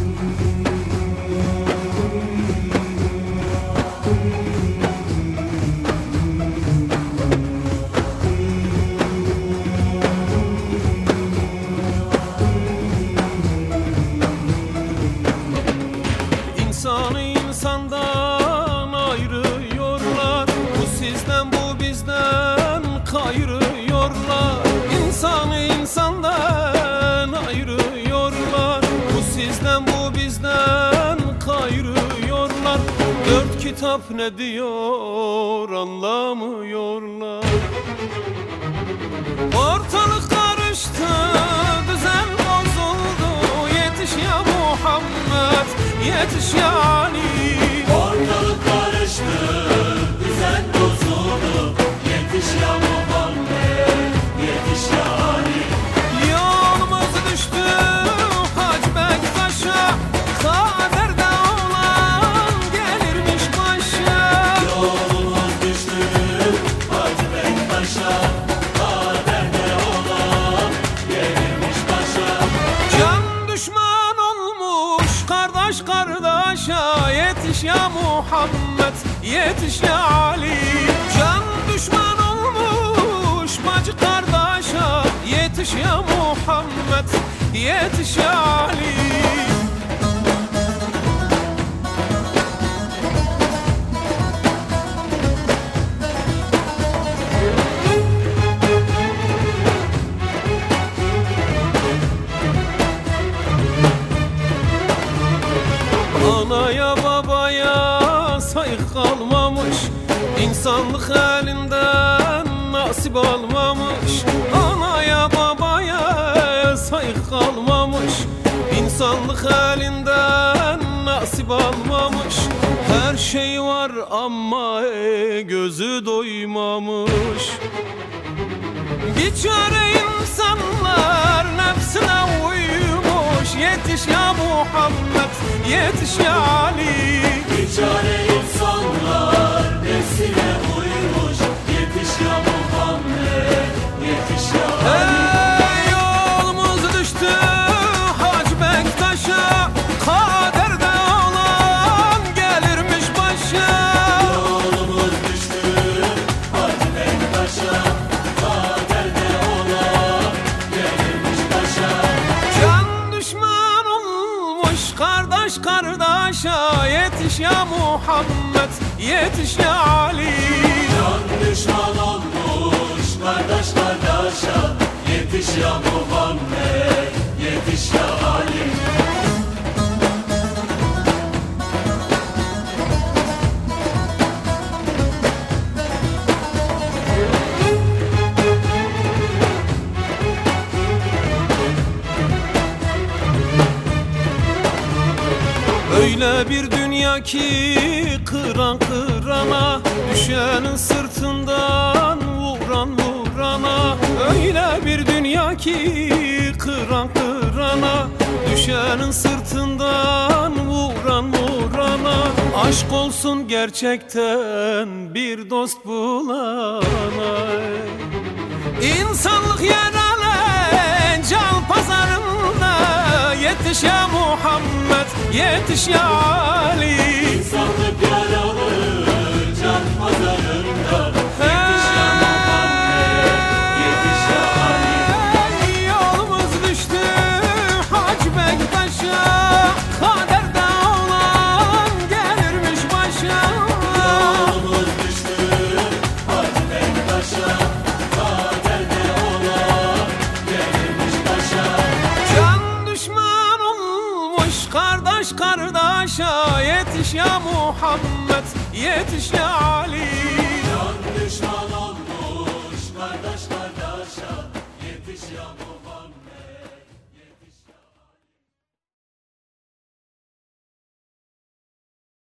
İnsanı insandan ayırıyorlar, bu sizden bu bizden kayırıyorlar. İnsanı insandan ayırıyorlar, bu sizden bu bizden kayırıyorlar. Dört kitap ne diyor anlamıyorlar. Ortalık karıştı, düzen bozuldu, yetiş ya Muhammed, yetiş ya Ali. Ortalık karıştı, düzen bozuldu, yetiş ya Muhammed, yetiş ya Ali. Yolumuz düştü Hacı Bektaş'a, kaderde olan gelirmiş başa. Yolumuz düştü Hacı Bektaş'a, kaderde olan gelirmiş başa. Can düşman olmuş kardeş kardeşa, yetiş ya Muhammed, yetiş ya Ali. Can düşman olmuş bacı kardeşa, yetiş ya Muhammed, yetiş ya Ali. Anaya babaya saygı kalmamış, insanlık elinden nasip almamış. Anaya babaya saygı kalmamış, insanlık elinden nasip almamış. Her şey var ama gözü doymamış. Biçare insanlar nefsine uymuş, yetiş ya Muhammed, yetiş ya Ali. Biçare insanlar nefsine uymuş, yetiş ya Muhammed, yetiş ya Ali. Hey, yolumuz düştü Hacı Bektaş'a, kaderde olan gelirmiş başa. Yolumuz düştü Hacı Bektaş'a, kaderde olan gelirmiş başa. Can düşman olmuş kardeş kardeşa, yetiş ya Muhammed, yetiş ya Ali. Can düşman olmuş kardeş kardeşa, yetiş ya Muhammed, yetiş ya Ali. Öyle bir dünya ki kıran kırana, düşenin sırtından vuran vurana. Öyle bir dünya ki kıran kırana, düşenin sırtından vuran vurana. Aşk olsun gerçekten bir dost bulana. İnsanlık yaralı can pazarında, yetiş ya Muhammed, yetiş ya Ali. İnsanlık yaralı can pazarında, yetiş ya Muhammed, yetiş ya Ali. Yolumuz düştü Hacı Bektaş'a, kaderde olan gelirmiş başa. Yolumuz düştü Hacı Bektaş'a, kaderde olan gelirmiş başa. Can düşman olmuş kardeş kardeşa, yetiş ya Muhammed, yetiş ya Ali. Can düşman olmuş kardeş kardeşa, yetiş ya Muhammed.